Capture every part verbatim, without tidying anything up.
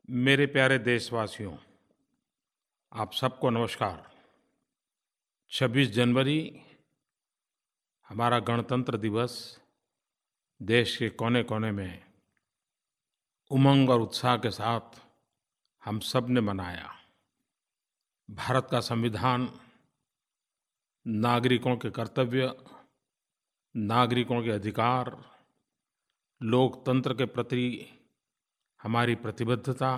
मेरे प्यारे देशवासियों, आप सबको नमस्कार। छब्बीस जनवरी हमारा गणतंत्र दिवस देश के कोने-कोने में उमंग और उत्साह के साथ हम सब ने मनाया। भारत का संविधान नागरिकों के कर्तव्य, नागरिकों के अधिकार, लोकतंत्र के प्रति हमारी प्रतिबद्धता,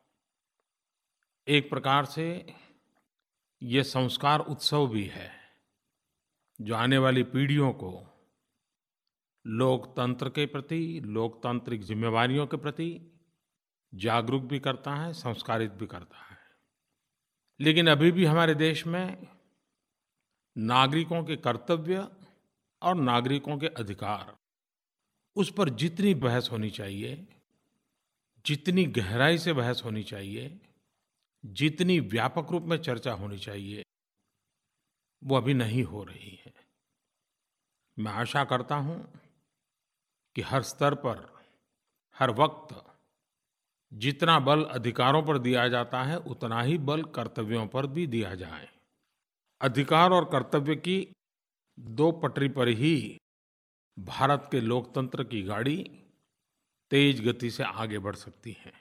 एक प्रकार से ये संस्कार उत्सव भी है, जो आने वाली पीढ़ियों को लोकतंत्र के प्रति, लोकतांत्रिक ज़िम्मेवारियों के प्रति जागरूक भी करता है, संस्कारित भी करता है। लेकिन अभी भी हमारे देश में नागरिकों के कर्तव्य और नागरिकों के अधिकार, उस पर जितनी बहस होनी चाहिए, जितनी गहराई से बहस होनी चाहिए, जितनी व्यापक रूप में चर्चा होनी चाहिए, वो अभी नहीं हो रही है। मैं आशा करता हूँ कि हर स्तर पर, हर वक्त जितना बल अधिकारों पर दिया जाता है, उतना ही बल कर्तव्यों पर भी दिया जाए। अधिकार और कर्तव्य की दो पटरी पर ही भारत के लोकतंत्र की गाड़ी तेज गति से आगे बढ़ सकती है।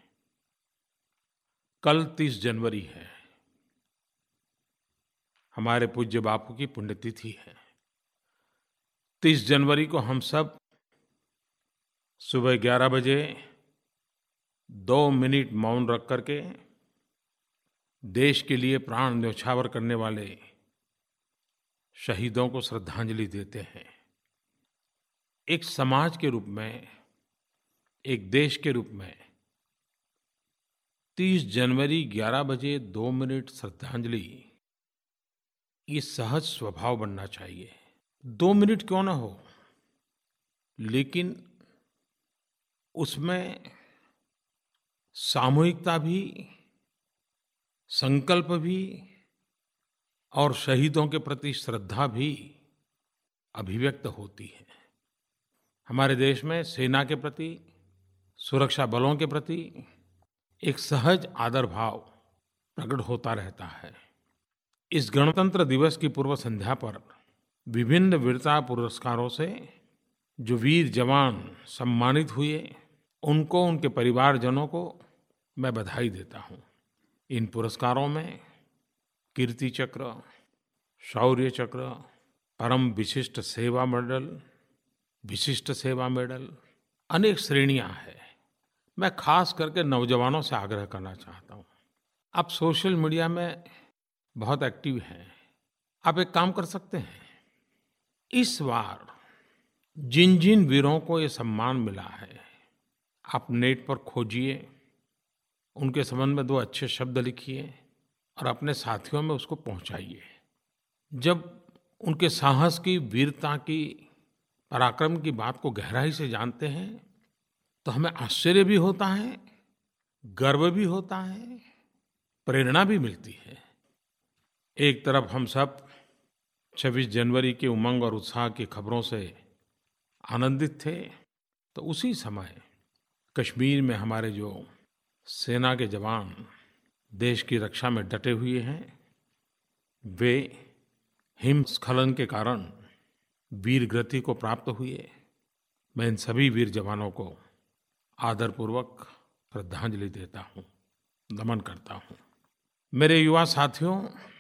कल तीस जनवरी है, हमारे पूज्य बापू की पुण्यतिथि है। तीस जनवरी को हम सब सुबह ग्यारह बजे दो मिनट मौन रख करके देश के लिए प्राण न्यौछावर करने वाले शहीदों को श्रद्धांजलि देते हैं। एक समाज के रूप में, एक देश के रूप में तीस जनवरी ग्यारह बजे दो मिनट श्रद्धांजलि, ये सहज स्वभाव बनना चाहिए। दो मिनट क्यों न हो, लेकिन उसमें सामूहिकता भी, संकल्प भी और शहीदों के प्रति श्रद्धा भी अभिव्यक्त होती है। हमारे देश में सेना के प्रति, सुरक्षा बलों के प्रति एक सहज आदर भाव प्रकट होता रहता है। इस गणतंत्र दिवस की पूर्व संध्या पर विभिन्न वीरता पुरस्कारों से जो वीर जवान सम्मानित हुए, उनको, उनके परिवारजनों को मैं बधाई देता हूँ। इन पुरस्कारों में कीर्ति चक्र, शौर्य चक्र, परम विशिष्ट सेवा मेडल, विशिष्ट सेवा मेडल, अनेक श्रेणियां हैं। मैं खास करके नौजवानों से आग्रह करना चाहता हूँ, आप सोशल मीडिया में बहुत एक्टिव हैं, आप एक काम कर सकते हैं, इस बार जिन जिन वीरों को ये सम्मान मिला है, आप नेट पर खोजिए, उनके संबंध में दो अच्छे शब्द लिखिए और अपने साथियों में उसको पहुंचाइए। जब उनके साहस की, वीरता की, पराक्रम की बात को गहराई से जानते हैं, तो हमें आश्चर्य भी होता है, गर्व भी होता है, प्रेरणा भी मिलती है। एक तरफ हम सब छब्बीस जनवरी के उमंग और उत्साह की खबरों से आनंदित थे, तो उसी समय कश्मीर में हमारे जो सेना के जवान देश की रक्षा में डटे हुए हैं, वे हिमस्खलन के कारण वीर गति को प्राप्त हुए। मैं इन सभी वीर जवानों को आदरपूर्वक श्रद्धांजलि देता हूँ, नमन करता हूँ। मेरे युवा साथियों,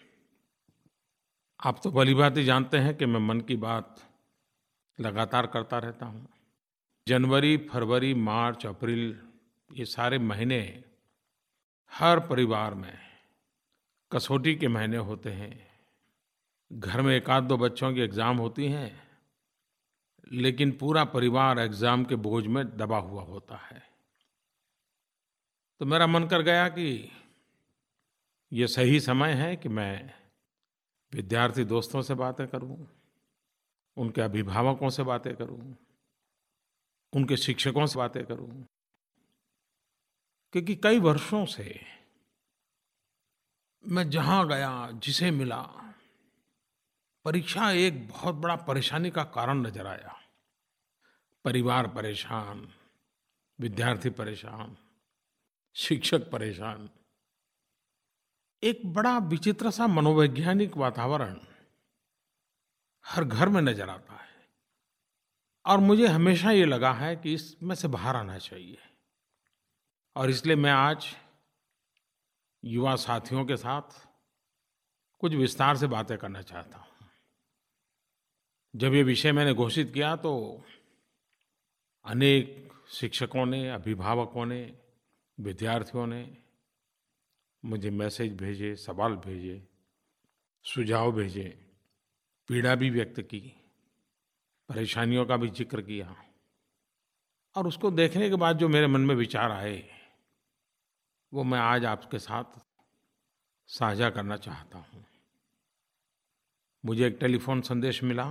आप तो भलीभांति जानते हैं कि मैं मन की बात लगातार करता रहता हूँ। जनवरी, फरवरी, मार्च, अप्रैल, ये सारे महीने हर परिवार में कसौटी के महीने होते हैं। घर में एक आध दो बच्चों की एग्ज़ाम होती हैं, लेकिन पूरा परिवार एग्ज़ाम के बोझ में दबा हुआ होता है। तो मेरा मन कर गया कि ये सही समय है कि मैं विद्यार्थी दोस्तों से बातें करूं, उनके अभिभावकों से बातें करूं, उनके शिक्षकों से बातें करूं, क्योंकि कई वर्षों से मैं जहाँ गया, जिसे मिला, परीक्षा एक बहुत बड़ा परेशानी का कारण नज़र आया। परिवार परेशान, विद्यार्थी परेशान, शिक्षक परेशान। एक बड़ा विचित्र सा मनोवैज्ञानिक वातावरण हर घर में नज़र आता है और मुझे हमेशा ये लगा है कि इसमें से बाहर आना चाहिए। और इसलिए मैं आज युवा साथियों के साथ कुछ विस्तार से बातें करना चाहता हूँ। जब ये विषय मैंने घोषित किया तो अनेक शिक्षकों ने, अभिभावकों ने, विद्यार्थियों ने मुझे मैसेज भेजे, सवाल भेजे, सुझाव भेजे, पीड़ा भी व्यक्त की, परेशानियों का भी जिक्र किया। और उसको देखने के बाद जो मेरे मन में विचार आए वो मैं आज आपके साथ साझा करना चाहता हूँ। मुझे एक टेलीफोन संदेश मिला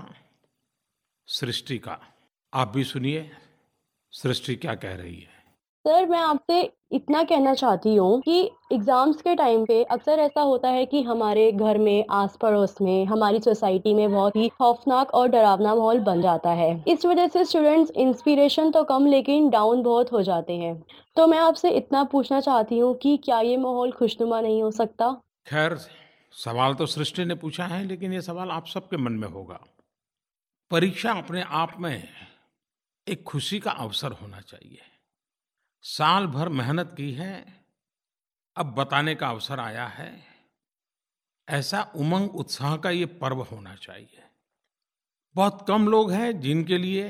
सृष्टि का। आप भी सुनिए सृष्टि क्या कह रही है। सर, मैं आपसे इतना कहना चाहती हूँ कि एग्ज़ाम्स के टाइम पे अक्सर ऐसा होता है कि हमारे घर में, आस-पड़ोस में, हमारी सोसाइटी में बहुत ही खौफनाक और डरावना माहौल बन जाता है। इस वजह से स्टूडेंट्स इंस्पिरेशन तो कम लेकिन डाउन बहुत हो जाते हैं। तो मैं आपसे इतना पूछना चाहती हूँ कि क्या ये माहौल खुशनुमा नहीं हो सकता? खैर, सवाल तो सृष्टि ने पूछा है, लेकिन ये सवाल आप सबके मन में होगा। परीक्षा अपने आप में एक खुशी का अवसर होना चाहिए। साल भर मेहनत की है, अब बताने का अवसर आया है। ऐसा उमंग उत्साह का ये पर्व होना चाहिए। बहुत कम लोग हैं जिनके लिए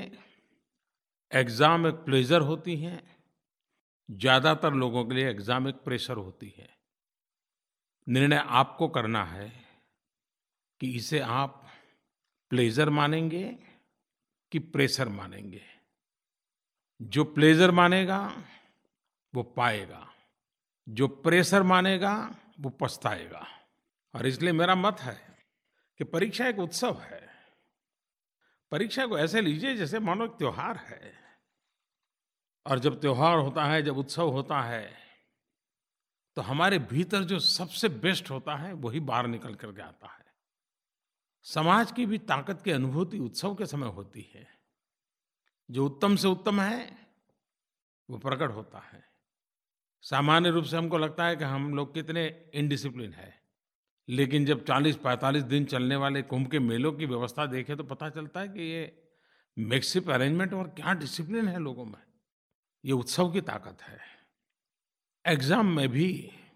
एग्ज़ाम एक प्लेज़र होती है। ज़्यादातर लोगों के लिए एग्ज़ाम एक प्रेशर होती है। निर्णय आपको करना है कि इसे आप प्लेज़र मानेंगे कि प्रेशर मानेंगे। जो प्लेज़र मानेगा वो पाएगा, जो प्रेशर मानेगा वो पछताएगा। और इसलिए मेरा मत है कि परीक्षा एक उत्सव है। परीक्षा को ऐसे लीजिए जैसे मानो एक त्योहार है। और जब त्योहार होता है, जब उत्सव होता है, तो हमारे भीतर जो सबसे बेस्ट होता है वही बाहर निकल करके आता है। समाज की भी ताकत की अनुभूति उत्सव के समय होती है। जो उत्तम से उत्तम है वो प्रकट होता है। सामान्य रूप से हमको लगता है कि हम लोग कितने इनडिसिप्लिन हैं, लेकिन जब चालीस पैंतालीस दिन चलने वाले कुंभ के मेलों की व्यवस्था देखें तो पता चलता है कि ये मिक्सअप अरेंजमेंट और क्या डिसिप्लिन है लोगों में। ये उत्सव की ताकत है। एग्जाम में भी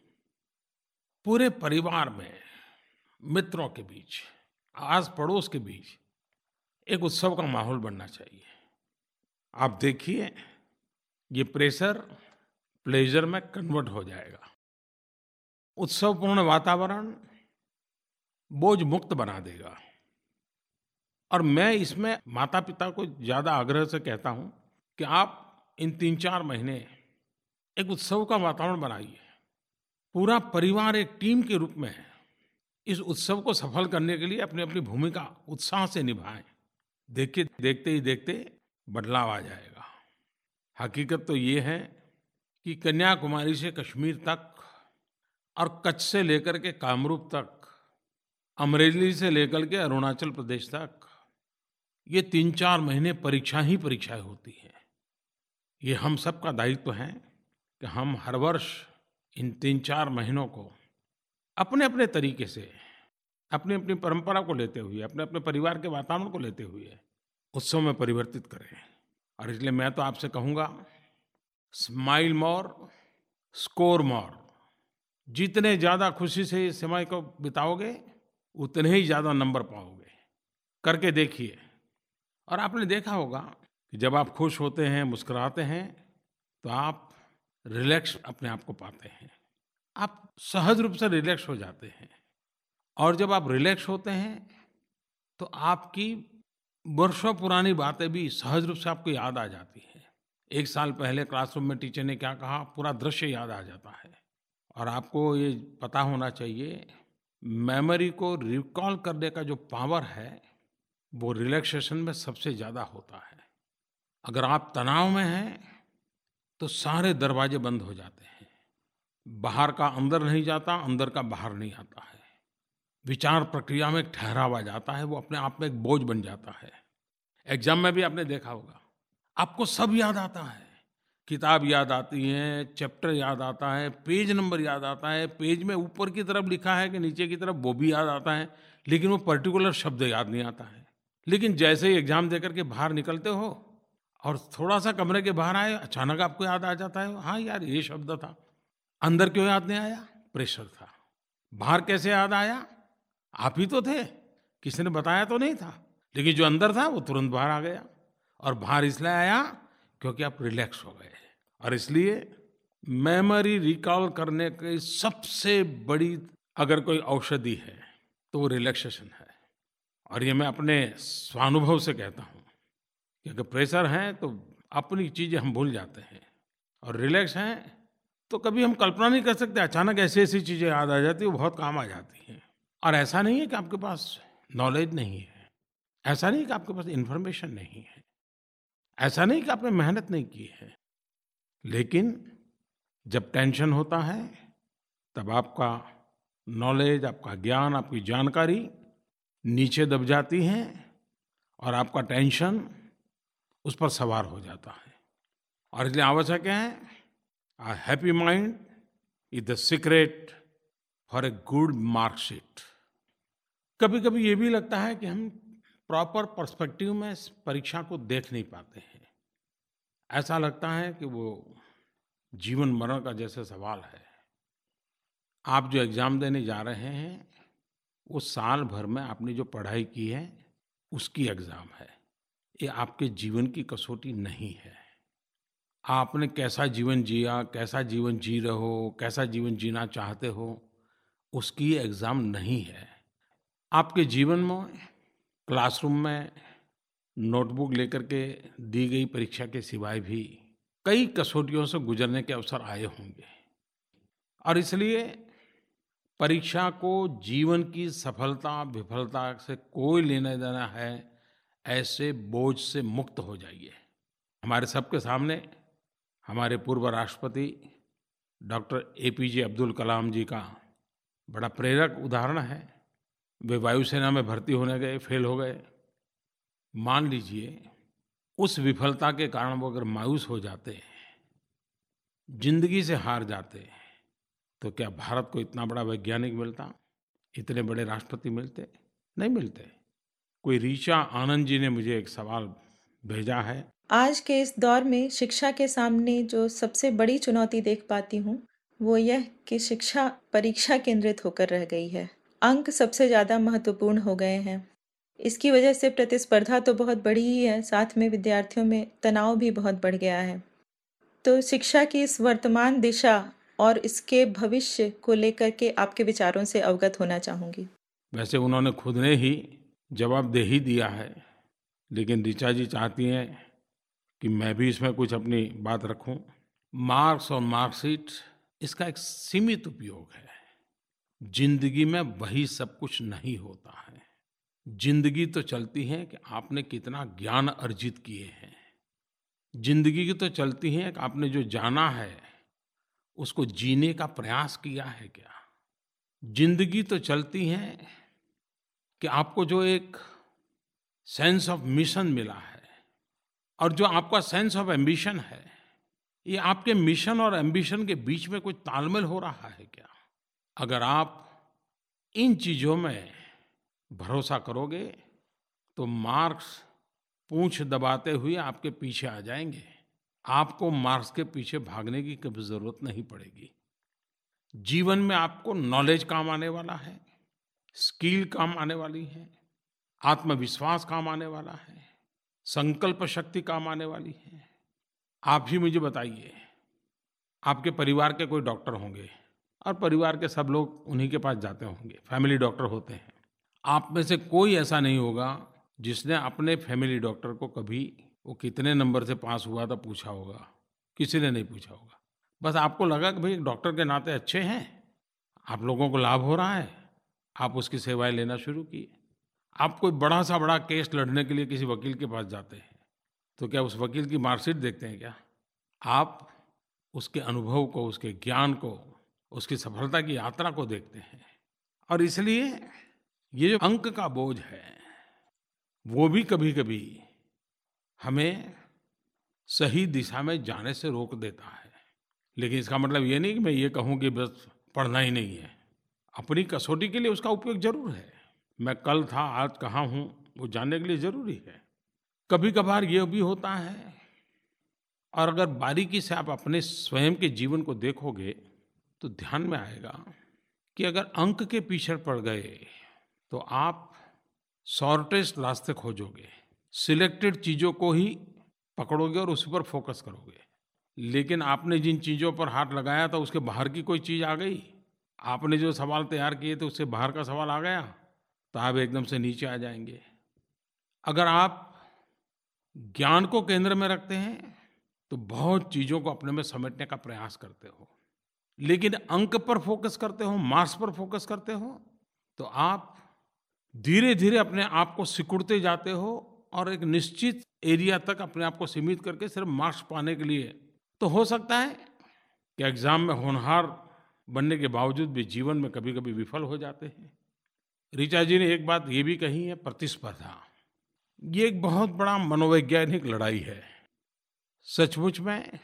पूरे परिवार में, मित्रों के बीच, आस पड़ोस के बीच एक उत्सव का माहौल बनना चाहिए। आप देखिए ये प्रेशर प्लेजर में कन्वर्ट हो जाएगा। उत्सवपूर्ण वातावरण बोझ मुक्त बना देगा। और मैं इसमें माता पिता को ज़्यादा आग्रह से कहता हूँ कि आप इन तीन चार महीने एक उत्सव का वातावरण बनाइए। पूरा परिवार एक टीम के रूप में इस उत्सव को सफल करने के लिए अपनी अपनी भूमिका उत्साह से निभाएं। देखिए देखते ही देखते बदलाव आ जाएगा। हकीकत तो ये है कि कन्याकुमारी से कश्मीर तक और कच्छ से लेकर के कामरूप तक, अमरेली से लेकर के अरुणाचल प्रदेश तक, ये तीन चार महीने परीक्षा ही परीक्षाएं होती हैं। ये हम सब का दायित्व है कि हम हर वर्ष इन तीन चार महीनों को अपने अपने तरीके से, अपनी अपनी परंपरा को लेते हुए, अपने अपने परिवार के वातावरण को लेते हुए उत्सव में परिवर्तित करें। और इसलिए मैं तो आपसे कहूँगा, स्माइल मोर, स्कोर मोर। जितने ज़्यादा खुशी से इस समय को बिताओगे उतने ही ज़्यादा नंबर पाओगे। करके देखिए। और आपने देखा होगा कि जब आप खुश होते हैं, मुस्कुराते हैं, तो आप रिलैक्स अपने आप को पाते हैं। आप सहज रूप से रिलैक्स हो जाते हैं। और जब आप रिलैक्स होते हैं तो आपकी वर्षों पुरानी बातें भी सहज रूप से आपको याद आ जाती हैं। एक साल पहले क्लासरूम में टीचर ने क्या कहा, पूरा दृश्य याद आ जाता है। और आपको ये पता होना चाहिए, मेमोरी को रिकॉल करने का जो पावर है वो रिलैक्सेशन में सबसे ज़्यादा होता है। अगर आप तनाव में हैं तो सारे दरवाजे बंद हो जाते हैं। बाहर का अंदर नहीं जाता, अंदर का बाहर नहीं आता है। विचार प्रक्रिया में एक ठहराव आ जाता है, वो अपने आप में एक बोझ बन जाता है। एग्जाम में भी आपने देखा होगा, आपको सब याद आता है किताब याद आती है, चैप्टर याद आता है, पेज नंबर याद आता है, पेज में ऊपर की तरफ लिखा है कि नीचे की तरफ वो भी याद आता है, लेकिन वो पर्टिकुलर शब्द याद नहीं आता है। लेकिन जैसे ही एग्ज़ाम दे करके बाहर निकलते हो और थोड़ा-सा कमरे के बाहर आए, अचानक आपको याद आ जाता है, हाँ यार ये शब्द था। अंदर क्यों याद नहीं आया? प्रेशर था। बाहर कैसे याद आया? आप ही तो थे, किसी ने बताया तो नहीं था। लेकिन जो अंदर था वो तुरंत बाहर आ गया, और बाहर इसलिए आया क्योंकि आप रिलैक्स हो गए। और इसलिए मेमोरी रिकॉल करने की सबसे बड़ी अगर कोई औषधि है तो वो रिलैक्सेशन है। और ये मैं अपने स्वानुभव से कहता हूँ कि अगर प्रेशर है तो अपनी चीज़ें हम भूल जाते हैं, और रिलैक्स हैं तो कभी हम कल्पना नहीं कर सकते, अचानक ऐसी ऐसी चीज़ें याद आ जाती हैं, वो बहुत काम आ जाती हैं। और ऐसा नहीं है कि आपके पास नॉलेज नहीं है, ऐसा नहीं कि आपके पास इन्फॉर्मेशन नहीं है, ऐसा नहीं कि आपने मेहनत नहीं की है, लेकिन जब टेंशन होता है तब आपका नॉलेज, आपका ज्ञान, आपकी जानकारी नीचे दब जाती है और आपका टेंशन उस पर सवार हो जाता है। और इसलिए आवश्यक है, a happy mind is the secret for a good marksheet. कभी-कभी ये भी लगता है कि हम प्रॉपर पर्सपेक्टिव में इस परीक्षा को देख नहीं पाते हैं। ऐसा लगता है कि वो जीवन मरण का जैसे सवाल है। आप जो एग्ज़ाम देने जा रहे हैं, वो साल भर में आपने जो पढ़ाई की है, उसकी एग्ज़ाम है। ये आपके जीवन की कसौटी नहीं है। आपने कैसा जीवन जिया, कैसा जीवन जी रहे हो, कैसा जीवन जीना चाहते हो, उसकी ये एग्ज़ाम नहीं है। आपके जीवन में क्लासरूम में नोटबुक लेकर के दी गई परीक्षा के सिवाय भी कई कसौटियों से गुजरने के अवसर आए होंगे, और इसलिए परीक्षा को जीवन की सफलता विफलता से कोई लेना देना है, ऐसे बोझ से मुक्त हो जाइए। हमारे सबके सामने हमारे पूर्व राष्ट्रपति डॉक्टर एपीजे अब्दुल कलाम जी का बड़ा प्रेरक उदाहरण है। वे वायुसेना में भर्ती होने गए, फेल हो गए। मान लीजिए उस विफलता के कारण वो अगर मायूस हो जाते, जिंदगी से हार जाते, तो क्या भारत को इतना बड़ा वैज्ञानिक मिलता, इतने बड़े राष्ट्रपति मिलते? नहीं मिलते। कोई ऋचा आनंद जी ने मुझे एक सवाल भेजा है। आज के इस दौर में शिक्षा के सामने जो सबसे बड़ी चुनौती देख पाती हूँ, वो यह कि शिक्षा परीक्षा केंद्रित होकर रह गई है। अंक सबसे ज़्यादा महत्वपूर्ण हो गए हैं। इसकी वजह से प्रतिस्पर्धा तो बहुत बड़ी ही है, साथ में विद्यार्थियों में तनाव भी बहुत बढ़ गया है। तो शिक्षा की इस वर्तमान दिशा और इसके भविष्य को लेकर के आपके विचारों से अवगत होना चाहूँगी। वैसे उन्होंने खुद ने ही जवाब दे ही दिया है, लेकिन ऋचा जी चाहती हैं कि मैं भी इसमें कुछ अपनी बात रखूं। मार्क्स और मार्कशीट इसका एक सीमित उपयोग है। जिंदगी में वही सब कुछ नहीं होता है। जिंदगी तो चलती है कि आपने कितना ज्ञान अर्जित किए हैं। जिंदगी की तो चलती है कि आपने जो जाना है उसको जीने का प्रयास किया है क्या। जिंदगी तो चलती है कि आपको जो एक सेंस ऑफ मिशन मिला है, और जो आपका सेंस ऑफ एम्बिशन है, ये आपके मिशन और एम्बिशन के बीच में कुछ तालमेल हो रहा है क्या। अगर आप इन चीज़ों में भरोसा करोगे तो मार्क्स पूंछ दबाते हुए आपके पीछे आ जाएंगे। आपको मार्क्स के पीछे भागने की कभी ज़रूरत नहीं पड़ेगी। जीवन में आपको नॉलेज काम आने वाला है, स्किल काम आने वाली है, आत्मविश्वास काम आने वाला है, संकल्प शक्ति काम आने वाली है। आप ही मुझे बताइए, आपके परिवार के कोई डॉक्टर होंगे और परिवार के सब लोग उन्हीं के पास जाते होंगे, फैमिली डॉक्टर होते हैं। आप में से कोई ऐसा नहीं होगा जिसने अपने फैमिली डॉक्टर को कभी वो कितने नंबर से पास हुआ था पूछा होगा। किसी ने नहीं पूछा होगा। बस आपको लगा कि भाई डॉक्टर के नाते अच्छे हैं, आप लोगों को लाभ हो रहा है, आप उसकी सेवाएं लेना शुरू किए। आप कोई बड़ा सा बड़ा केस लड़ने के लिए किसी वकील के पास जाते हैं, तो क्या उस वकील की मार्कशीट देखते हैं क्या? आप उसके अनुभव को, उसके ज्ञान को, उसकी सफलता की यात्रा को देखते हैं। और इसलिए ये जो अंक का बोझ है, वो भी कभी-कभी हमें सही दिशा में जाने से रोक देता है। लेकिन इसका मतलब ये नहीं कि मैं ये कहूँ कि बस पढ़ना ही नहीं है। अपनी कसौटी के लिए उसका उपयोग ज़रूर है। मैं कल था, आज कहाँ हूँ, वो जानने के लिए ज़रूरी है। कभी-कभार ये भी होता है, और अगर बारीकी से आप अपने स्वयं के जीवन को देखोगे तो ध्यान में आएगा कि अगर अंक के पीछे पड़ गए तो आप शॉर्टेस्ट रास्ते खोजोगे, सिलेक्टेड चीज़ों को ही पकड़ोगे और उसी पर फोकस करोगे। लेकिन आपने जिन चीज़ों पर हाथ लगाया था उसके बाहर की कोई चीज़ आ गई, आपने जो सवाल तैयार किए थे उससे बाहर का सवाल आ गया, तो आप एकदम से नीचे आ जाएंगे। अगर आप ज्ञान को केंद्र में रखते हैं तो बहुत चीज़ों को अपने में समेटने का प्रयास करते हो। लेकिन अंक पर फोकस करते हो, मार्क्स पर फोकस करते हो, तो आप धीरे-धीरे अपने आप को सिकुड़ते जाते हो और एक निश्चित एरिया तक अपने आप को सीमित करके सिर्फ मार्क्स पाने के लिए। तो हो सकता है कि एग्ज़ाम में होनहार बनने के बावजूद भी जीवन में कभी-कभी विफल हो जाते हैं। ऋचा जी ने एक बात ये भी कही है, प्रतिस्पर्धा। ये एक बहुत बड़ा मनोवैज्ञानिक लड़ाई है। सचमुच में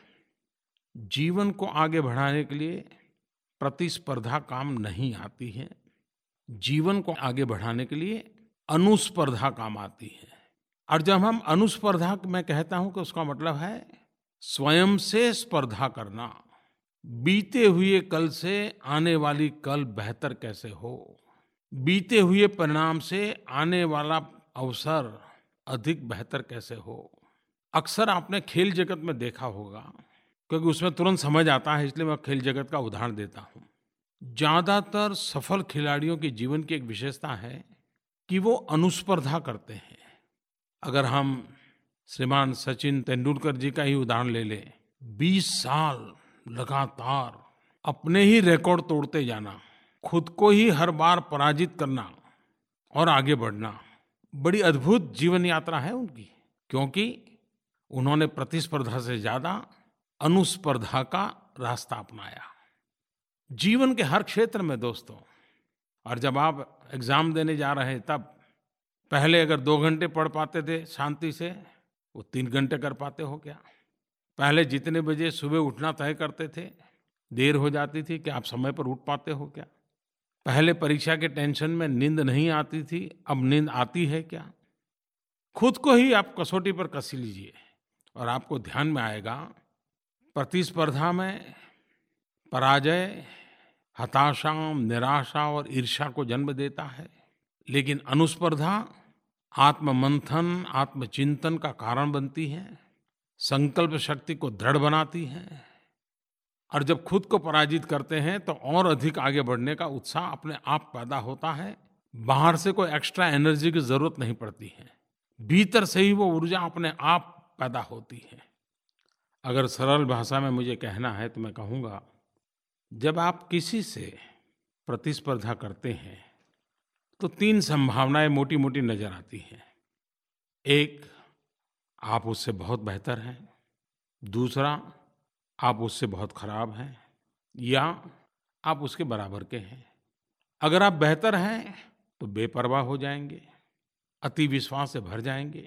जीवन को आगे बढ़ाने के लिए प्रतिस्पर्धा काम नहीं आती है। जीवन को आगे बढ़ाने के लिए अनुस्पर्धा काम आती है। और जब हम अनुस्पर्धा, मैं कहता हूं कि उसका मतलब है स्वयं से स्पर्धा करना। बीते हुए कल से आने वाली कल बेहतर कैसे हो, बीते हुए परिणाम से आने वाला अवसर अधिक बेहतर कैसे हो। अक्सर आपने खेल जगत में देखा होगा, क्योंकि उसमें तुरंत समझ आता है, इसलिए मैं खेल जगत का उदाहरण देता हूं। ज़्यादातर सफल खिलाड़ियों के जीवन की एक विशेषता है कि वो अनुस्पर्धा करते हैं। अगर हम श्रीमान सचिन तेंदुलकर जी का ही उदाहरण ले लें, बीस साल लगातार अपने ही रिकॉर्ड तोड़ते जाना, खुद को ही हर बार पराजित करना और आगे बढ़ना, बड़ी अद्भुत जीवन यात्रा है उनकी। क्योंकि उन्होंने प्रतिस्पर्धा से ज़्यादा अनुस्पर्धा का रास्ता अपनाया जीवन के हर क्षेत्र में दोस्तों। और जब आप एग्ज़ाम देने जा रहे हैं, तब पहले अगर दो घंटे पढ़ पाते थे शांति से, वो तीन घंटे कर पाते हो क्या? पहले जितने बजे सुबह उठना तय करते थे, देर हो जाती थी, क्या आप समय पर उठ पाते हो क्या? पहले परीक्षा के टेंशन में नींद नहीं आती थी, अब नींद आती है क्या? खुद को ही आप कसौटी पर कस लीजिए और आपको ध्यान में आएगा, प्रतिस्पर्धा में पराजय हताशा, निराशा और ईर्ष्या को जन्म देता है। लेकिन अनुस्पर्धा आत्ममंथन, आत्मचिंतन का कारण बनती है, संकल्प शक्ति को दृढ़ बनाती है। और जब खुद को पराजित करते हैं तो और अधिक आगे बढ़ने का उत्साह अपने आप पैदा होता है। बाहर से कोई एक्स्ट्रा एनर्जी की ज़रूरत नहीं पड़ती है, भीतर से ही वो ऊर्जा अपने आप पैदा होती है। अगर सरल भाषा में मुझे कहना है तो मैं कहूँगा, जब आप किसी से प्रतिस्पर्धा करते हैं तो तीन संभावनाएं मोटी मोटी नजर आती हैं। एक, आप उससे बहुत बेहतर हैं। दूसरा, आप उससे बहुत खराब हैं, या आप उसके बराबर के हैं। अगर आप बेहतर हैं तो बेपरवाह हो जाएंगे, अति विश्वास से भर जाएंगे।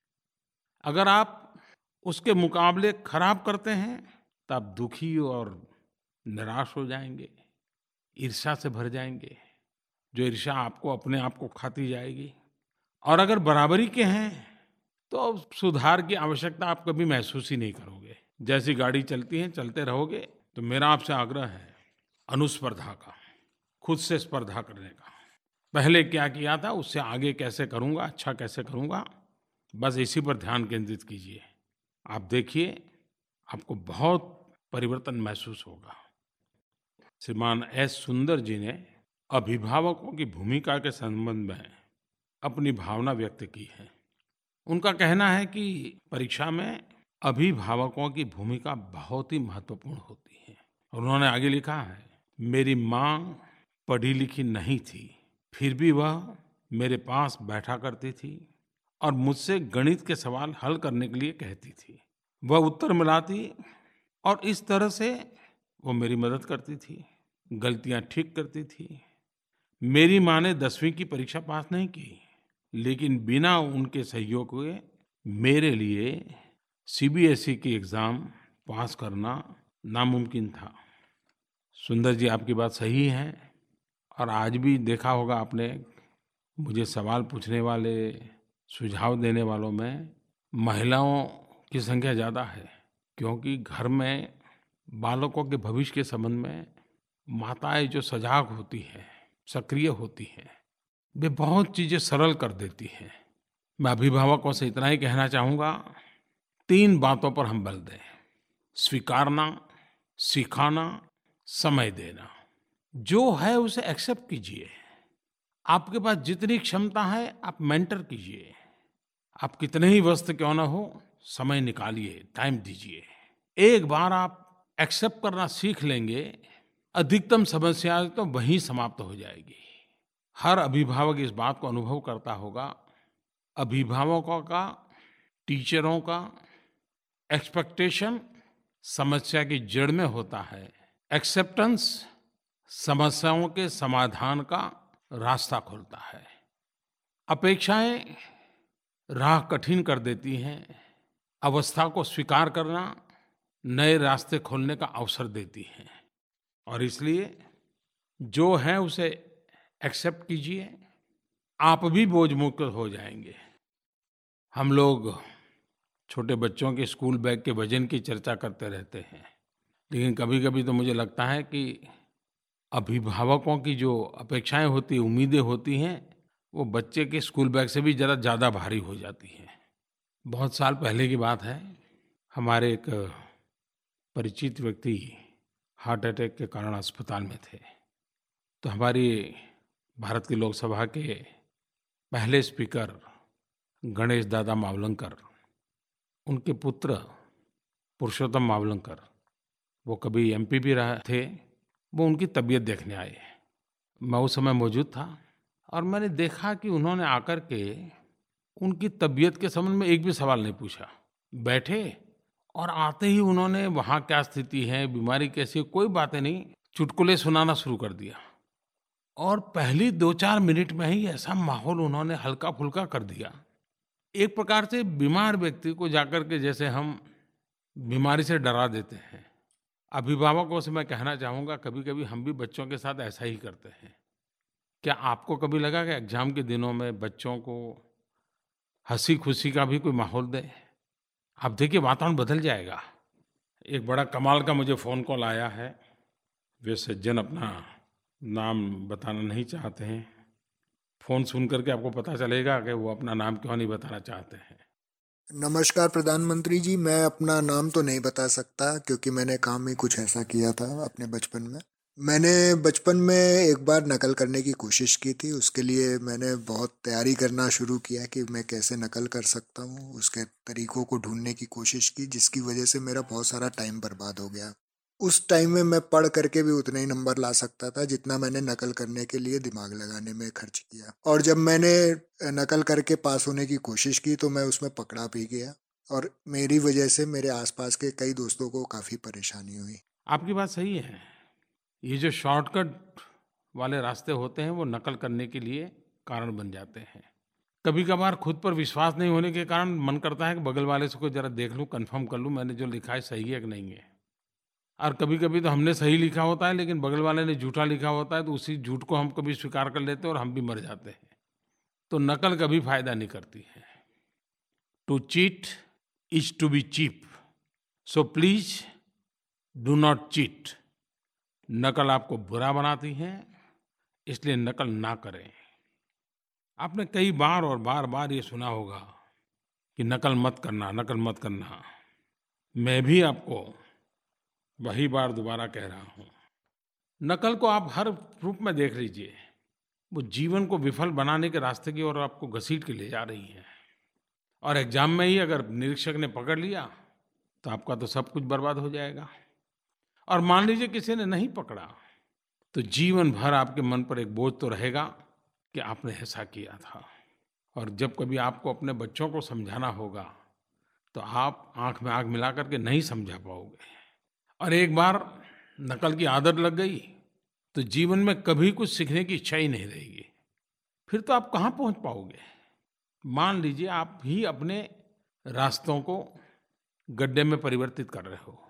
अगर आप उसके मुकाबले खराब करते हैं तो आप दुखी और निराश हो जाएंगे, ईर्ष्या से भर जाएंगे, जो ईर्ष्या आपको अपने आप को खाती जाएगी। और अगर बराबरी के हैं तो सुधार की आवश्यकता आप कभी महसूस ही नहीं करोगे। जैसी गाड़ी चलती है चलते रहोगे। तो मेरा आपसे आग्रह है अनुस्पर्धा का, खुद से स्पर्धा करने का। पहले क्या किया था, उससे आगे कैसे करूँगा, अच्छा कैसे करूँगा, बस इसी पर ध्यान केंद्रित कीजिए। आप देखिए, आपको बहुत परिवर्तन महसूस होगा। श्रीमान एस सुंदर जी ने अभिभावकों की भूमिका के संबंध में अपनी भावना व्यक्त की है। उनका कहना है कि परीक्षा में अभिभावकों की भूमिका बहुत ही महत्वपूर्ण होती है। और उन्होंने आगे लिखा है, मेरी माँ पढ़ी लिखी नहीं थी, फिर भी वह मेरे पास बैठा करती थी और मुझसे गणित के सवाल हल करने के लिए कहती थी। वह उत्तर मिलाती और इस तरह से वो मेरी मदद करती थी, गलतियाँ ठीक करती थी। मेरी माँ ने दसवीं की परीक्षा पास नहीं की, लेकिन बिना उनके सहयोग के मेरे लिए सीबीएसई की एग्ज़ाम पास करना नामुमकिन था। सुंदर जी, आपकी बात सही है। और आज भी देखा होगा आपने, मुझे सवाल पूछने वाले, सुझाव देने वालों में महिलाओं की संख्या ज़्यादा है, क्योंकि घर में बालकों के भविष्य के संबंध में माताएं जो सजग होती हैं, सक्रिय होती हैं, वे बहुत चीज़ें सरल कर देती हैं। मैं अभिभावकों से इतना ही कहना चाहूँगा, तीन बातों पर हम बल दें: स्वीकारना, सिखाना, समय देना। जो है उसे एक्सेप्ट कीजिए। आपके पास जितनी क्षमता है आप मेंटर कीजिए। आप कितने ही व्यस्त क्यों न हो, समय निकालिए, टाइम दीजिए। एक बार आप एक्सेप्ट करना सीख लेंगे, अधिकतम समस्याएं तो वहीं समाप्त हो जाएगी। हर अभिभावक इस बात को अनुभव करता होगा। अभिभावकों का, टीचरों का एक्सपेक्टेशन समस्या की जड़ में होता है। एक्सेप्टेंस समस्याओं के समाधान का रास्ता खोलता है। अपेक्षाएं राह कठिन कर देती हैं। अवस्था को स्वीकार करना नए रास्ते खोलने का अवसर देती हैं। और इसलिए जो है उसे एक्सेप्ट कीजिए, आप भी बोझ मुक्त हो जाएंगे। हम लोग छोटे बच्चों के स्कूल बैग के वजन की चर्चा करते रहते हैं, लेकिन कभी-कभी तो मुझे लगता है कि अभिभावकों की जो अपेक्षाएं होती, उम्मीदें होती हैं, वो बच्चे के स्कूल बैग से भी ज़रा ज़्यादा भारी हो जाती हैं। बहुत साल पहले की बात है, हमारे एक परिचित व्यक्ति हार्ट अटैक के कारण अस्पताल में थे। तो हमारी भारत की लोकसभा के पहले स्पीकर गणेश दादा मावलंकर, उनके पुत्र पुरुषोत्तम मावलंकर, वो कभी एमपी भी रहे थे, वो उनकी तबीयत देखने आए। मैं उस समय मौजूद था और मैंने देखा कि उन्होंने आकर के उनकी तबीयत के संबंध में एक भी सवाल नहीं पूछा। बैठे और आते ही उन्होंने वहाँ क्या स्थिति है, बीमारी कैसी है, कोई बातें नहीं, चुटकुले सुनाना शुरू कर दिया। और पहली दो चार मिनट में ही ऐसा माहौल उन्होंने हल्का फुल्का कर दिया। एक प्रकार से बीमार व्यक्ति को जाकर के जैसे हम बीमारी से डरा देते हैं। अभिभावकों से मैं कहना चाहूँगा, कभी-कभी हम भी बच्चों के साथ ऐसा ही करते हैं। क्या आपको कभी लगा कि एग्ज़ाम के दिनों में बच्चों को हँसी-खुशी का भी कोई माहौल दें? आप देखिए, वातावरण बदल जाएगा। एक बड़ा कमाल का मुझे फ़ोन कॉल आया है। वे सज्जन अपना नाम बताना नहीं चाहते हैं। फ़ोन सुन करके आपको पता चलेगा कि वो अपना नाम क्यों नहीं बताना चाहते हैं। नमस्कार प्रधानमंत्री जी, मैं अपना नाम तो नहीं बता सकता क्योंकि मैंने काम ही कुछ ऐसा किया था अपने बचपन में। मैंने बचपन में एक बार नकल करने की कोशिश की थी। उसके लिए मैंने बहुत तैयारी करना शुरू किया कि मैं कैसे नकल कर सकता हूँ। उसके तरीकों को ढूंढने की कोशिश की, जिसकी वजह से मेरा बहुत सारा टाइम बर्बाद हो गया। उस टाइम में मैं पढ़ करके भी उतने ही नंबर ला सकता था जितना मैंने नकल करने के लिए दिमाग लगाने में खर्च किया। और जब मैंने नकल करके पास होने की कोशिश की तो मैं उसमें पकड़ा भी गया और मेरी वजह से मेरे आसपास के कई दोस्तों को काफ़ी परेशानी हुई। आपकी बात सही है। ये जो शॉर्टकट वाले रास्ते होते हैं वो नकल करने के लिए कारण बन जाते हैं। कभी-कभार खुद पर विश्वास नहीं होने के कारण मन करता है कि बगल वाले से कोई ज़रा देख लूँ, कन्फर्म कर लूँ मैंने जो लिखा है सही है कि नहीं है। और कभी-कभी तो हमने सही लिखा होता है लेकिन बगल वाले ने झूठा लिखा होता है, तो उसी झूठ को हम कभी स्वीकार कर लेते हैं और हम भी मर जाते हैं। तो नकल कभी फ़ायदा नहीं करती है। To cheat is to be cheap, so please do not cheat. नकल आपको बुरा बनाती है, इसलिए नकल ना करें। आपने कई बार और बार-बार ये सुना होगा कि नकल मत करना, नकल मत करना। मैं भी आपको वही बार दोबारा कह रहा हूँ। नकल को आप हर रूप में देख लीजिए, वो जीवन को विफल बनाने के रास्ते की ओर आपको घसीट के ले जा रही है। और एग्जाम में ही अगर निरीक्षक ने पकड़ लिया तो आपका तो सब कुछ बर्बाद हो जाएगा। और मान लीजिए किसी ने नहीं पकड़ा, तो जीवन भर आपके मन पर एक बोझ तो रहेगा कि आपने ऐसा किया था। और जब कभी आपको अपने बच्चों को समझाना होगा तो आप आँख में आँख मिला करके नहीं समझा पाओगे। और एक बार नकल की आदत लग गई तो जीवन में कभी कुछ सीखने की इच्छा ही नहीं रहेगी। फिर तो आप कहाँ पहुँच पाओगे। मान लीजिए आप ही अपने रास्तों को गड्ढे में परिवर्तित कर रहे हो।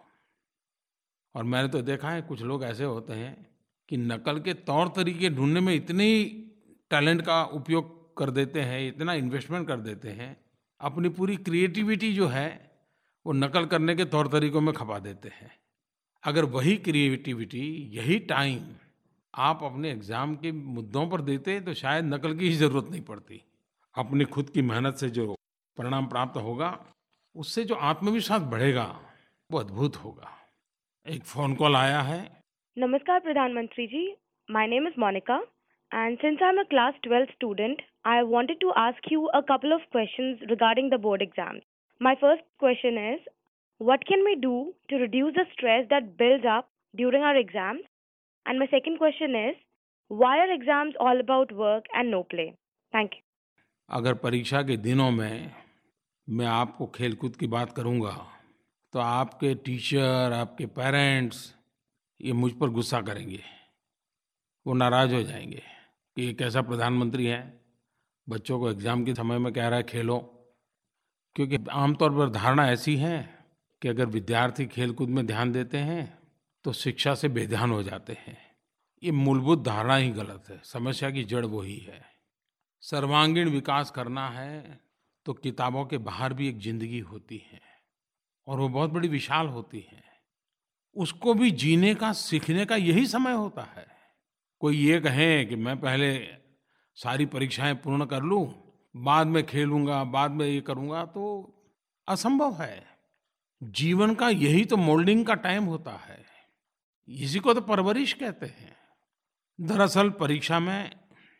और मैंने तो देखा है कुछ लोग ऐसे होते हैं कि नकल के तौर तरीके ढूंढने में इतनी टैलेंट का उपयोग कर देते हैं, इतना इन्वेस्टमेंट कर देते हैं, अपनी पूरी क्रिएटिविटी जो है वो नकल करने के तौर तरीकों में खपा देते हैं। अगर वही क्रिएटिविटी, यही टाइम आप अपने एग्ज़ाम के मुद्दों पर देते तो शायद नकल की ही ज़रूरत नहीं पड़ती। अपनी खुद की मेहनत से जो परिणाम प्राप्त होगा, उससे जो आत्मविश्वास बढ़ेगा वो अद्भुत होगा। एक फ़ोन कॉल आया है। नमस्कार प्रधानमंत्री जी, my name is Monica and since I'm a class twelve student, I wanted to ask you a couple of questions regarding the board exams. My first question is, what can we do to reduce the stress that builds up during our exams? And my second question is, why are exams all about work and no play? Thank you. अगर परीक्षा के दिनों में मैं आपको खेलकूद की बात करूंगा तो आपके टीचर, आपके पेरेंट्स ये मुझ पर गुस्सा करेंगे, वो नाराज़ हो जाएंगे कि एक ऐसा प्रधानमंत्री है बच्चों को एग्ज़ाम के समय में कह रहा है खेलो। क्योंकि आमतौर पर धारणा ऐसी है कि अगर विद्यार्थी खेलकूद में ध्यान देते हैं तो शिक्षा से बेध्यान हो जाते हैं। ये मूलभूत धारणा ही गलत है। समस्या की जड़ वही है। सर्वांगीण विकास करना है तो किताबों के बाहर भी एक ज़िंदगी होती है और वो बहुत बड़ी विशाल होती है। उसको भी जीने का, सीखने का यही समय होता है। कोई ये कहे कि मैं पहले सारी परीक्षाएं पूर्ण कर लूं, बाद में खेलूंगा, बाद में ये करूंगा, तो असंभव है। जीवन का यही तो मोल्डिंग का टाइम होता है। इसी को तो परवरिश कहते हैं। दरअसल परीक्षा में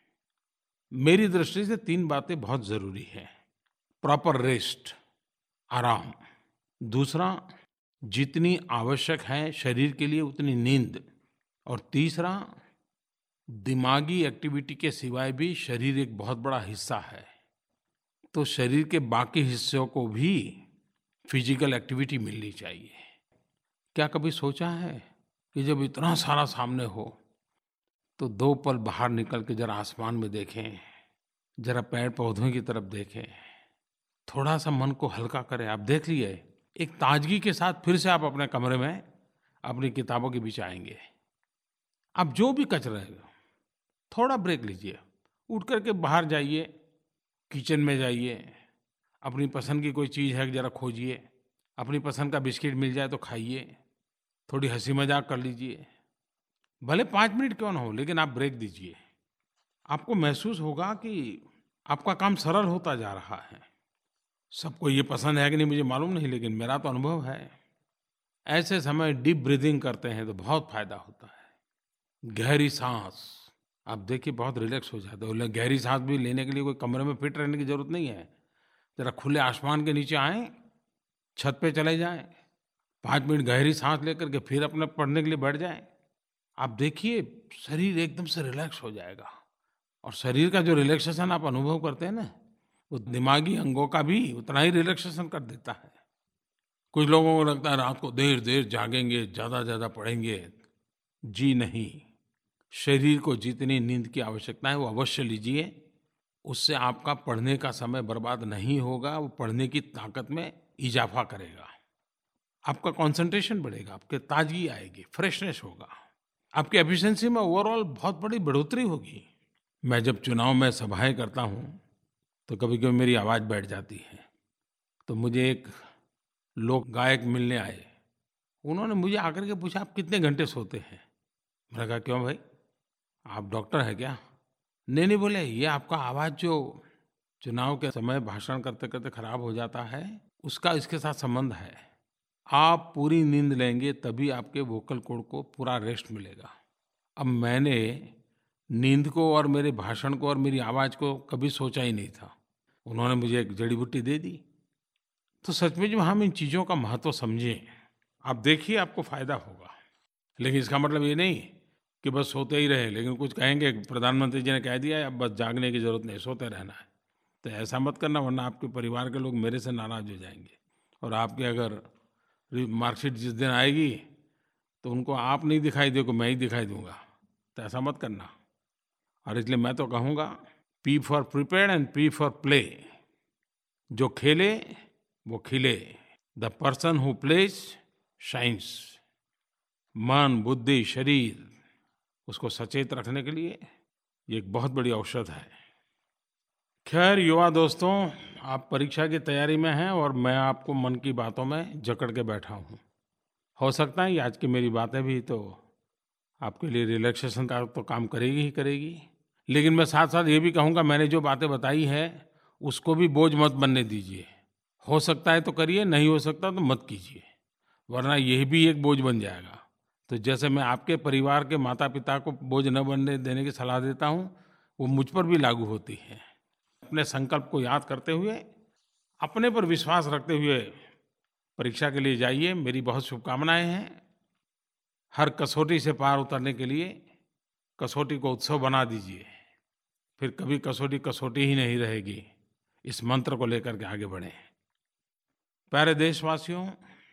मेरी दृष्टि से तीन बातें बहुत ज़रूरी हैं। प्रॉपर रेस्ट, आराम। दूसरा, जितनी आवश्यक है शरीर के लिए उतनी नींद। और तीसरा, दिमागी एक्टिविटी के सिवाय भी शरीर एक बहुत बड़ा हिस्सा है, तो शरीर के बाकी हिस्सों को भी फिजिकल एक्टिविटी मिलनी चाहिए। क्या कभी सोचा है कि जब इतना सारा सामने हो तो दो पल बाहर निकल के जरा आसमान में देखें, जरा पेड़ पौधों की तरफ देखें, थोड़ा सा मन को हल्का करें। आप देख लिए एक ताजगी के साथ फिर से आप अपने कमरे में अपनी किताबों के बीच आएंगे। आप जो भी कच रहे हो थोड़ा ब्रेक लीजिए, उठ करके बाहर जाइए, किचन में जाइए, अपनी पसंद की कोई चीज़ है जरा खोजिए, अपनी पसंद का बिस्किट मिल जाए तो खाइए, थोड़ी हंसी मजाक कर लीजिए, भले पाँच मिनट क्यों ना हो, लेकिन आप ब्रेक दीजिए। आपको महसूस होगा कि आपका काम सरल होता जा रहा है। सबको ये पसंद है कि नहीं मुझे मालूम नहीं, लेकिन मेरा तो अनुभव है। ऐसे समय डीप ब्रीदिंग करते हैं तो बहुत फायदा होता है। गहरी सांस, आप देखिए बहुत रिलैक्स हो जाते हो। गहरी सांस भी लेने के लिए कोई कमरे में फिट रहने की जरूरत नहीं है। जरा खुले आसमान के नीचे आएं, छत पे चले जाएं, पाँच मिनट गहरी सांस लेकर के फिर अपने पढ़ने के लिए बैठ जाएं। आप देखिए शरीर एकदम से रिलैक्स हो जाएगा। और शरीर का जो रिलैक्सेशन आप अनुभव करते हैं ना, वो दिमागी अंगों का भी उतना ही रिलैक्सेशन कर देता है। कुछ लोगों को लगता है रात को देर देर जागेंगे, ज़्यादा ज़्यादा पढ़ेंगे। जी नहीं, शरीर को जितनी नींद की आवश्यकता है वो अवश्य लीजिए। उससे आपका पढ़ने का समय बर्बाद नहीं होगा, वो पढ़ने की ताकत में इजाफा करेगा। आपका कंसंट्रेशन बढ़ेगा, आपके ताजगी आएगी, फ्रेशनेस होगा, आपकी एफिशिएंसी में ओवरऑल बहुत बड़ी बढ़ोतरी होगी। मैं जब चुनाव में सभाएं करता हूँ तो कभी कभी मेरी आवाज़ बैठ जाती है। तो मुझे एक लोक गायक मिलने आए। उन्होंने मुझे आकर के पूछा, आप कितने घंटे सोते हैं? मैंने कहा क्यों भाई, आप डॉक्टर हैं क्या? नहीं नहीं, बोले ये आपका आवाज़ जो चुनाव के समय भाषण करते करते खराब हो जाता है, उसका इसके साथ संबंध है। आप पूरी नींद लेंगे तभी आपके वोकल कॉर्ड को पूरा रेस्ट मिलेगा। अब मैंने नींद को और मेरे भाषण को और मेरी आवाज़ को कभी सोचा ही नहीं था। उन्होंने मुझे एक जड़ी बूटी दे दी। तो सच में जब हम इन चीज़ों का महत्व समझें, आप देखिए आपको फ़ायदा होगा। लेकिन इसका मतलब ये नहीं कि बस सोते ही रहे। लेकिन कुछ कहेंगे प्रधानमंत्री जी ने कह दिया है अब बस जागने की ज़रूरत नहीं, सोते रहना है। तो ऐसा मत करना, वरना आपके परिवार के लोग मेरे से नाराज़ हो जाएंगे। और आपके अगर मार्कशीट जिस दिन आएगी तो उनको आप नहीं दिखाई दोगे, मैं ही दिखाई दूंगा। तो ऐसा मत करना। और इसलिए मैं तो कहूँगा, P for prepared and P for play. जो खेले वो खिले। The person who plays shines. मन, बुद्धि, शरीर, उसको सचेत रखने के लिए ये एक बहुत बड़ी औषध है। खैर युवा दोस्तों, आप परीक्षा की तैयारी में हैं और मैं आपको मन की बातों में जकड़ के बैठा हूँ। हो सकता है ये आज की मेरी बातें भी तो आपके लिए रिलैक्सेशन का तो काम करेगी ही करेगी, लेकिन मैं साथ साथ ये भी कहूँगा, मैंने जो बातें बताई है उसको भी बोझ मत बनने दीजिए। हो सकता है तो करिए, नहीं हो सकता तो मत कीजिए, वरना यह भी एक बोझ बन जाएगा। तो जैसे मैं आपके परिवार के माता पिता को बोझ न बनने देने की सलाह देता हूँ, वो मुझ पर भी लागू होती है। अपने संकल्प को याद करते हुए, अपने पर विश्वास रखते हुए परीक्षा के लिए जाइए। मेरी बहुत शुभकामनाएं हैं। हर कसौटी से पार उतरने के लिए कसौटी को उत्सव बना दीजिए, फिर कभी कसौटी कसौटी ही नहीं रहेगी। इस मंत्र को लेकर के आगे बढ़ें। प्यारे देशवासियों,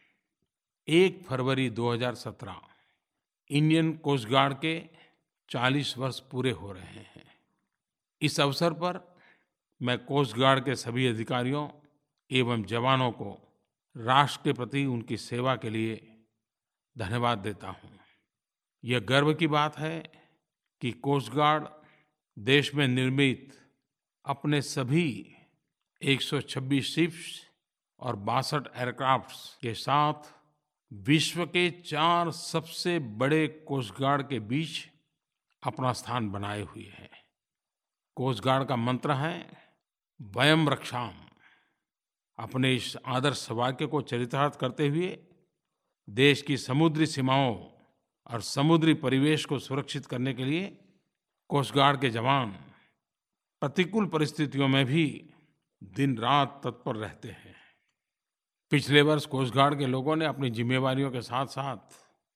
एक फरवरी दो हज़ार सत्रह इंडियन कोस्ट गार्ड के चालीस वर्ष पूरे हो रहे हैं। इस अवसर पर मैं कोस्ट गार्ड के सभी अधिकारियों एवं जवानों को राष्ट्र के प्रति उनकी सेवा के लिए धन्यवाद देता हूँ। यह गर्व की बात है कि कोस्ट गार्ड देश में निर्मित अपने सभी एक सौ छब्बीस शिप्स और बासठ एयरक्राफ्ट्स के साथ विश्व के चार सबसे बड़े कोस्ट गार्ड के बीच अपना स्थान बनाए हुए है। कोस्ट गार्ड का मंत्र है वयम रक्षाम। अपने इस आदर्श वाक्य को चरितार्थ करते हुए देश की समुद्री सीमाओं और समुद्री परिवेश को सुरक्षित करने के लिए कोस्ट गार्ड के जवान प्रतिकूल परिस्थितियों में भी दिन रात तत्पर रहते हैं। पिछले वर्ष कोस्ट गार्ड के लोगों ने अपनी जिम्मेवारियों के साथ साथ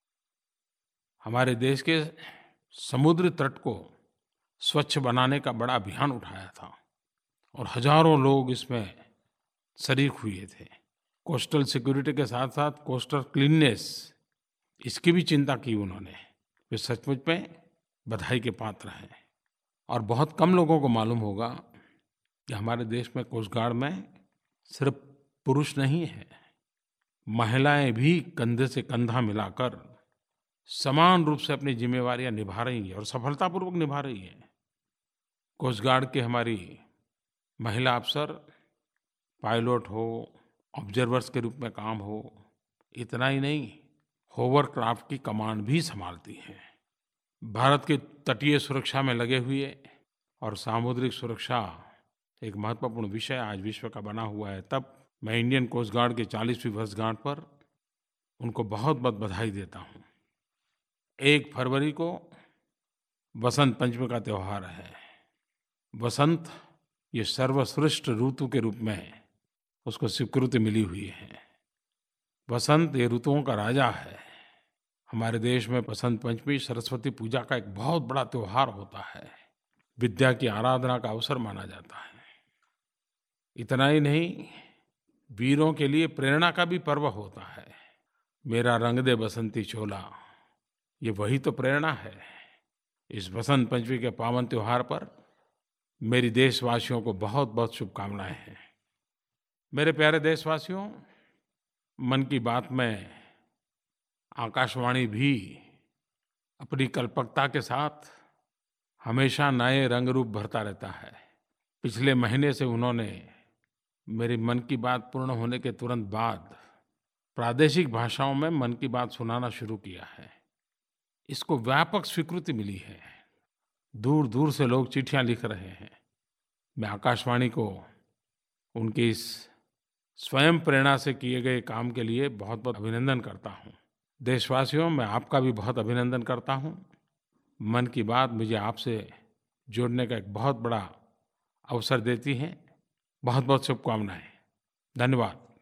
हमारे देश के समुद्री तट को स्वच्छ बनाने का बड़ा अभियान उठाया था और हजारों लोग इसमें शरीक हुए थे। कोस्टल सिक्योरिटी के साथ साथ कोस्टल क्लीननेस, इसकी भी चिंता की उन्होंने। वे सचमुच में बधाई के पात्र हैं। और बहुत कम लोगों को मालूम होगा कि हमारे देश में कोस्ट गार्ड में सिर्फ पुरुष नहीं है, महिलाएं भी कंधे से कंधा मिलाकर समान रूप से अपनी जिम्मेवारियां निभा रही हैं और सफलतापूर्वक निभा रही हैं। कोस्ट गार्ड के हमारी महिला अफसर पायलट हो, ऑब्जर्वर्स के रूप में काम हो, इतना ही नहीं, होवरक्राफ्ट की कमान भी संभालती हैं। भारत की तटीय सुरक्षा में लगे हुए और सामुद्रिक सुरक्षा एक महत्वपूर्ण विषय आज विश्व का बना हुआ है। तब मैं इंडियन कोस्ट गार्ड के चालीसवीं वर्षगांठ पर उनको बहुत बहुत बधाई देता हूँ। एक फरवरी को बसंत पंचमी का त्यौहार है। बसंत ये सर्वश्रेष्ठ ऋतु के रूप में उसको स्वीकृति मिली हुई है। बसंत ये ऋतुओं का राजा है। हमारे देश में बसंत पंचमी सरस्वती पूजा का एक बहुत बड़ा त्यौहार होता है। विद्या की आराधना का अवसर माना जाता है। इतना ही नहीं, वीरों के लिए प्रेरणा का भी पर्व होता है। मेरा रंग दे बसंती चोला, ये वही तो प्रेरणा है। इस बसंत पंचमी के पावन त्योहार पर मेरी देशवासियों को बहुत बहुत शुभकामनाएं हैं। मेरे प्यारे देशवासियों, मन की बात में आकाशवाणी भी अपनी कल्पकता के साथ हमेशा नए रंग रूप भरता रहता है। पिछले महीने से उन्होंने मेरी मन की बात पूर्ण होने के तुरंत बाद प्रादेशिक भाषाओं में मन की बात सुनाना शुरू किया है। इसको व्यापक स्वीकृति मिली है। दूर दूर से लोग चिट्ठियां लिख रहे हैं। मैं आकाशवाणी को उनकी इस स्वयं प्रेरणा से किए गए काम के लिए बहुत बहुत अभिनंदन करता हूँ। देशवासियों, मैं आपका भी बहुत अभिनंदन करता हूँ। मन की बात मुझे आपसे जुड़ने का एक बहुत बड़ा अवसर देती है। बहुत बहुत शुभकामनाएं। धन्यवाद।